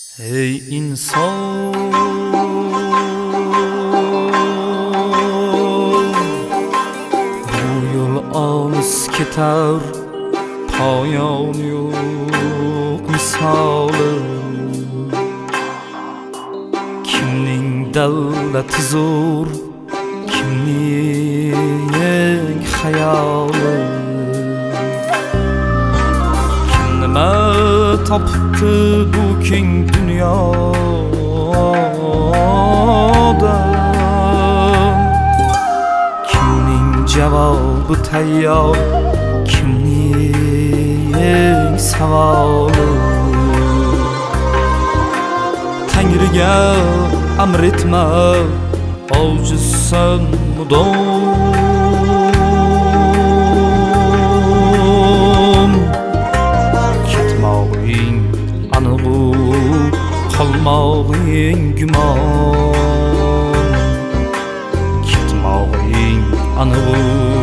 Ey inson, bu yol olis ketar, poyon yo'q misoli. Kimning davlati zo'r, kimning hayoli. Nima topibdi bu keng dunyoda? Kimning javobi tayyor, kimning savoli? Tangriga amr etma, ojizsan mudom. Ketmog'ing aniq-u, qolmog'ing gumon. Ketmog'ing aniq-u,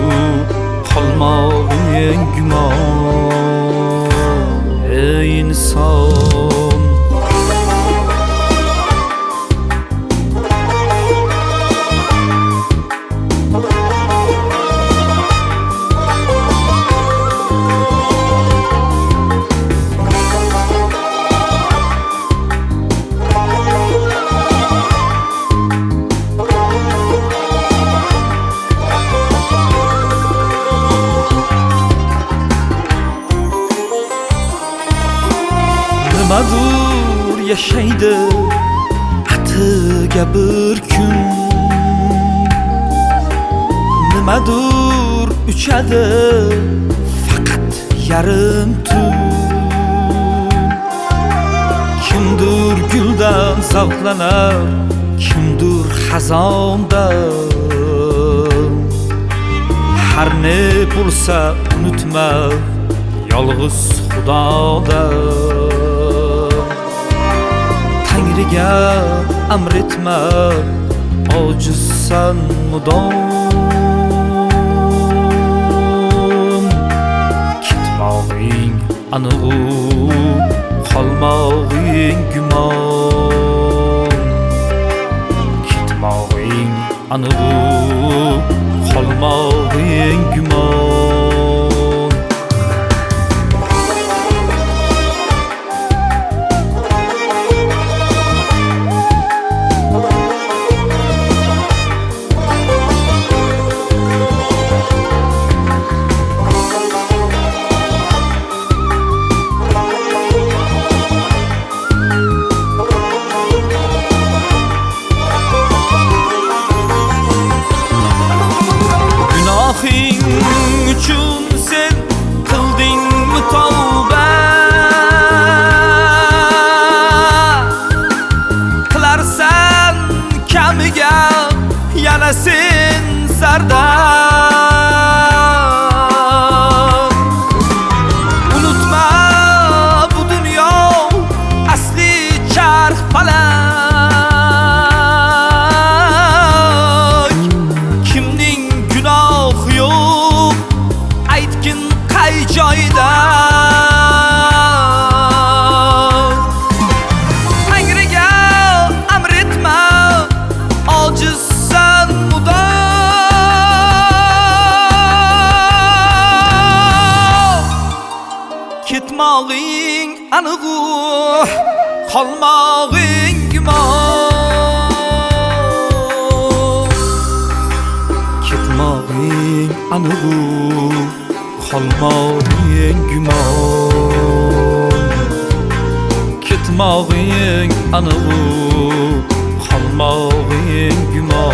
qolmog'ing gumon. Ey inson, nimadur yashaydi atiga bir kun, nimadur uchadi faqat yarim tun. Kimdir guldan zavqlanar, kimdir xazondan. Har ne bo'lsa unutma, yolg'iz Xudoda. Tangriga amr etma, ojizsan mudom. Ketmog'ing aniq-u, qolmog'ing gumon. Ketmog'ing aniq-u, qolmog'ing gumon. Gunohing uchun sen qildingmi tavba? Qilarsan kamiga yana sen zarda. Unutma, bu dunyo asli charx falak. Kimning gunohi yo'q, aytgin qay joyda? Tangriga amr etma, ojizsan mudom. Ketmog'ing aniq-u, qolmog'ing gumon. Ketmog'ing aniq-u, qolmog'ing gumon. Ketmog'ing aniq-u, qolmog'ing gumon.